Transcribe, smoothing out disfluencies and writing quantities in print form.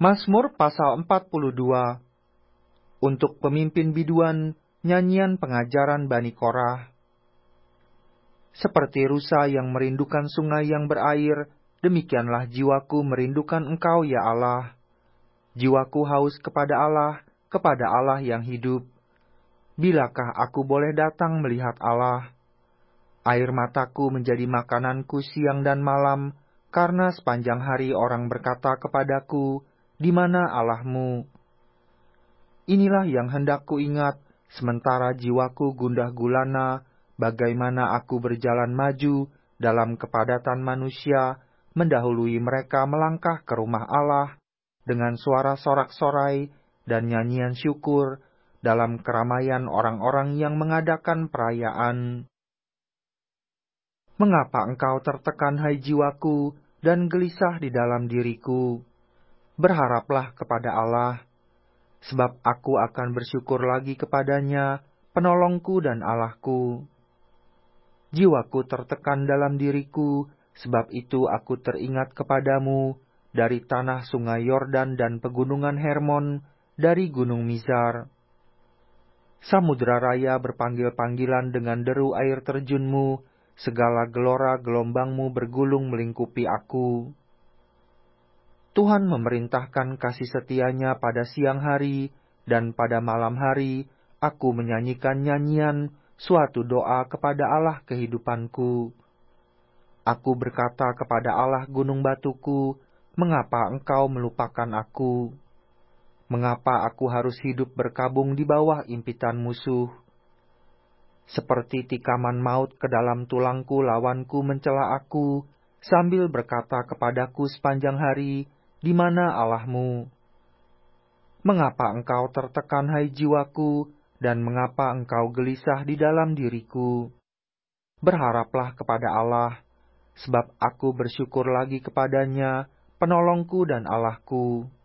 Mazmur pasal 42. Untuk pemimpin biduan, nyanyian pengajaran Bani Korah. Seperti rusa yang merindukan sungai yang berair, demikianlah jiwaku merindukan Engkau, ya Allah. Jiwaku haus kepada Allah yang hidup. Bilakah aku boleh datang melihat Allah? Air mataku menjadi makananku siang dan malam, karena sepanjang hari orang berkata kepadaku, "Di mana Allahmu?" Inilah yang hendak kuingat, sementara jiwaku gundah gulana, bagaimana aku berjalan maju dalam kepadatan manusia, mendahului mereka melangkah ke rumah Allah, dengan suara sorak-sorai dan nyanyian syukur, dalam keramaian orang-orang yang mengadakan perayaan. Mengapa engkau tertekan, hai jiwaku, dan gelisah di dalam diriku? Berharaplah kepada Allah, sebab aku akan bersyukur lagi kepadanya, penolongku dan Allahku. Jiwaku tertekan dalam diriku, sebab itu aku teringat kepadamu, dari tanah sungai Yordan dan pegunungan Hermon, dari gunung Mizar. Samudra raya berpanggil-panggilan dengan deru air terjunmu, segala gelora gelombangmu bergulung melingkupi aku. Tuhan memerintahkan kasih setianya pada siang hari, dan pada malam hari aku menyanyikan nyanyian suatu doa kepada Allah kehidupanku. Aku berkata kepada Allah gunung batuku, "Mengapa engkau melupakan aku? Mengapa aku harus hidup berkabung di bawah impitan musuh? Seperti tikaman maut ke dalam tulangku lawanku mencela aku, sambil berkata kepadaku sepanjang hari, 'Di mana Allahmu?' Mengapa engkau tertekan, hai jiwaku, dan mengapa engkau gelisah di dalam diriku? Berharaplah kepada Allah, sebab aku bersyukur lagi kepadanya, penolongku dan Allahku.